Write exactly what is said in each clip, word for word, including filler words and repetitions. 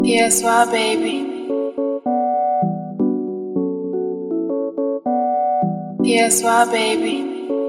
Yes, my baby. Yes, my baby.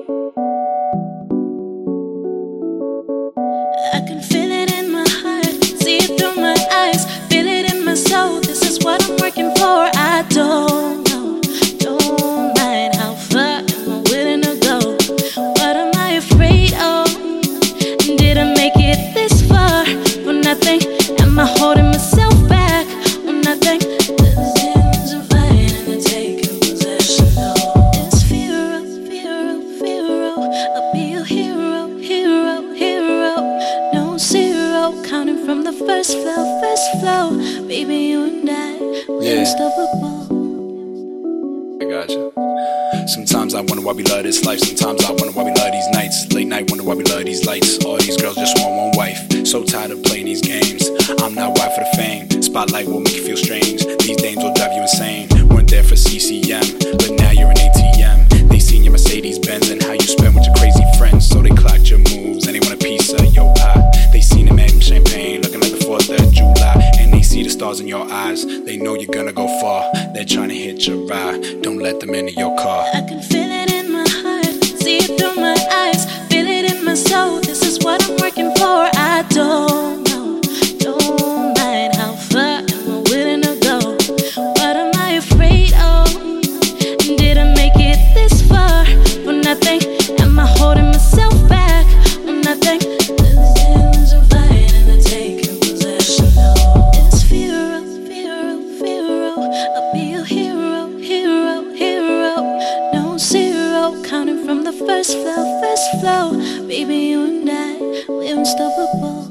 I can feel it in my heart, see it through my eyes, feel it in my soul. This is what I'm working for. I don't know, don't mind how far am I willing to go. What am I afraid of? Did I make it this far for nothing? Am I holding myself back or nothing? The sins of fighting and taking possession of this fear of, fear of, fear of. I'll be a hero, hero, hero. No zero, counting from the first flow, first flow. Baby, you and I, we're Yeah. unstoppable. I gotcha. Sometimes I wonder why we love this life. Sometimes I wonder why we love these nights. Late night, wonder why we love these lights. All these girls just want one wife. So tired of playing these games. I'm not wired for the fame. Spotlight will make you feel strange. These dames will drive you insane. Weren't there for C C M, but now you're an A T M. They seen your Mercedes Benz and how you spend with your crazy friends. So they clocked your moves and they want a piece of your pie. They seen the Magnum champagne looking like the fourth of July. And they see the stars in your eyes. They know you're gonna go far. They're trying to hit your ride. Don't let them into your car. I can feel it in my heart, see it through my eyes, feel it in my soul. This is what I'm working for. I don't know, don't mind how far am I willing to go. What am I afraid of? Did I make it this far for nothing? Am I holding myself back or nothing? The sins of fighting and taking possession of this fear of, fear of, fear of. I'll be a hero, hero, hero. No zero, counting from the first flow, first flow. Baby, you and I, we're unstoppable.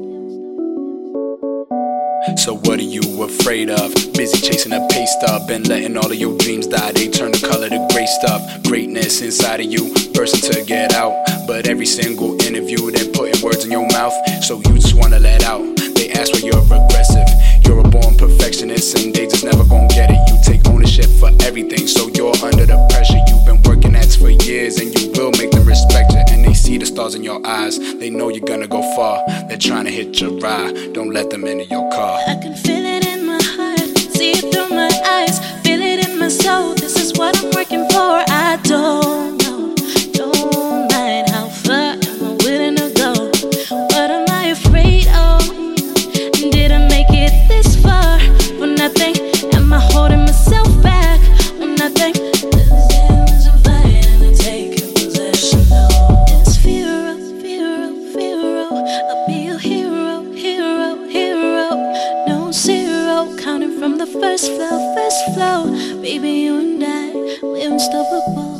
So what are you afraid of? Busy chasing a pay stub and letting all of your dreams die. They turn the color to gray stuff. Greatness inside of you, bursting to get out. But every single interview, they're putting words in your mouth. So you just wanna let out. They ask why you're aggressive. You're a born perfectionist and they just never gon' get it. You take ownership for everything, so you're under the pressure. You've been working at it for years and you will make them respect you. And they see the stars in your eyes. They know you're gonna go far. They're trying to hit your ride. Don't let them into your car. I can feel it in my heart, see it through my eyes, feel it in my soul. This is what I'm working for. I don't know, don't mind how far am I willing to go. What am I afraid of? Did I make it this far for nothing? Am I holding myself back or nothing? The sins of fighting and taking possession of this fear of, fear of, fear of. I'll be a hero, hero, hero. No zero, counting from the first flow, first flow. Baby, you and I, we're unstoppable.